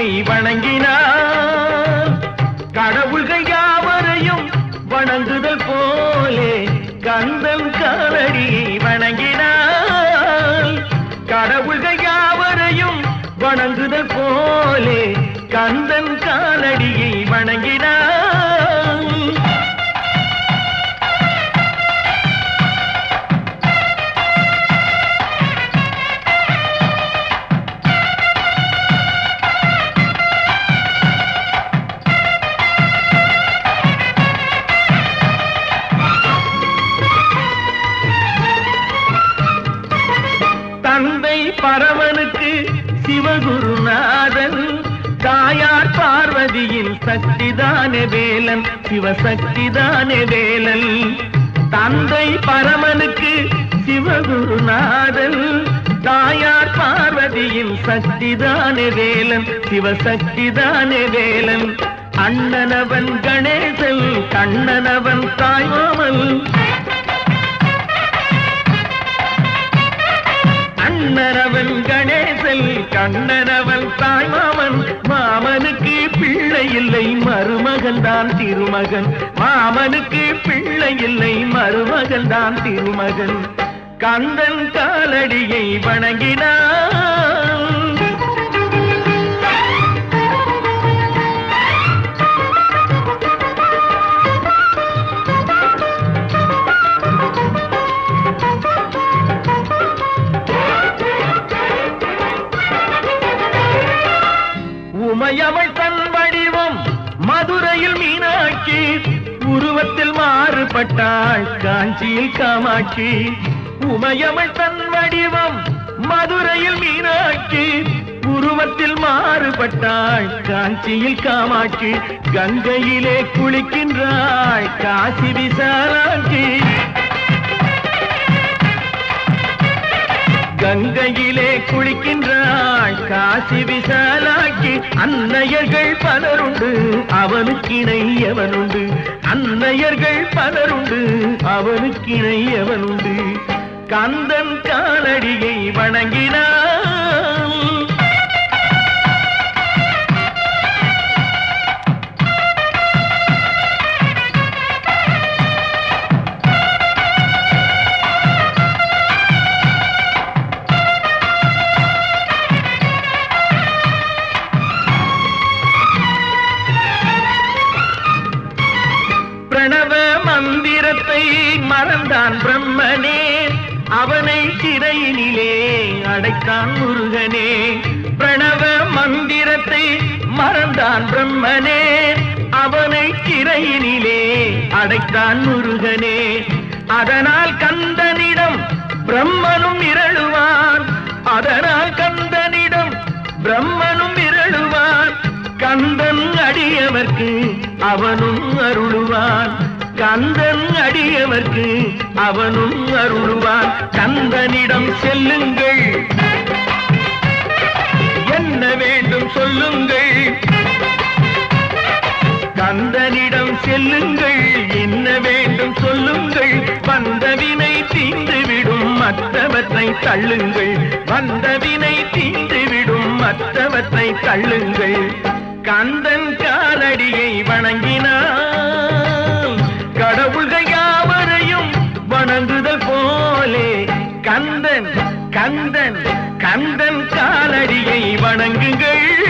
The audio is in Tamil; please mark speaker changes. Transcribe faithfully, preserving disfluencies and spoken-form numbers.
Speaker 1: வணங்கினார். கடவுள்கள் யாவரையும் வணங்குதல் போலே கந்தன் காலடியை வணங்கினார். கடவுள்கள் யாவரையும் வணங்குதல் போலே கந்தன் காலடியை வணங்கினார். தந்தை பரமனுக்கு சிவகுருநாதன், தாயார் பார்வதியின் சக்திதானே வேலன், சிவசக்திதானே வேலன். தந்தை பரமனுக்கு சிவகுருநாதன், தாயார் பார்வதியின் சக்திதானே வேலன், சிவசக்திதானே வேலன். அண்ணனவன் கணேசன், கண்ணனவன் தாய்மாமன். அண்ணனவன் கணேசன், கண்ணனவன் தாய்மாமன். மாமனுக்கு பிள்ளை இல்லை, மருமகன் தான் திருமகன். மாமனுக்கு பிள்ளை இல்லை, மருமகன் தான் திருமகன். கந்தன் காலடியை வணங்கினான். உமையவள் தன் வடிவம் மதுரையில் மீனாட்சி, உருவத்தில் மாறுபட்டாள் காஞ்சியில் காமாட்சி. உமையவள் தன் வடிவம் மதுரையில் மீனாட்சி, உருவத்தில் மாறுபட்டாள் காஞ்சியில் காமாட்சி. கங்கையிலே குளிக்கின்றாள் காசி விசாலாட்சி. கங்கையிலே குளிக்கின்றாள் காசி விசாலாட்சி. அன்னையர்கள் பலருண்டு, அவனுக்கிணை எவனுண்டு. அன்னையர்கள் பலருண்டு, அவனுக்கிணை எவனுண்டு. கந்தன் காலடியை வணங்கினான். பிரணவ மந்திரத்தை மறந்தான் பிரம்மனே, அவனை சிறையினிலே அடைத்தான் முருகனே. பிரணவ மந்திரத்தை மறந்தான் பிரம்மனே, அவனை சிறையினிலே அடைத்தான் முருகனே. அதனால் கந்தனிடம் பிரம்மனும் இரழுவான், அதனால் கந்தனிடம் பிரம்மனும் இரழுவான். கந்தன் அடியவர்க்கு அவனும் அருளுவான், கந்தன் அடியவர்க்கு அவனும் அருளுவான். கந்தனிடம் செல்லுங்கள், என்ன வேண்டும் சொல்லுங்கள். கந்தனிடம் செல்லுங்கள், என்ன வேண்டும் சொல்லுங்கள். வந்தவினை தீர்ந்துவிடும், மற்றவற்றை தள்ளுங்கள். வந்தவினை தீர்ந்துவிடும், மற்றவற்றை தள்ளுங்கள். கந்தன் காலடியை வணங்கினான். கடவுள்கள் யாவரையும் வணங்குதல் போலே கந்தன் கந்தன் கந்தன் காலடியை வணங்குங்கள்.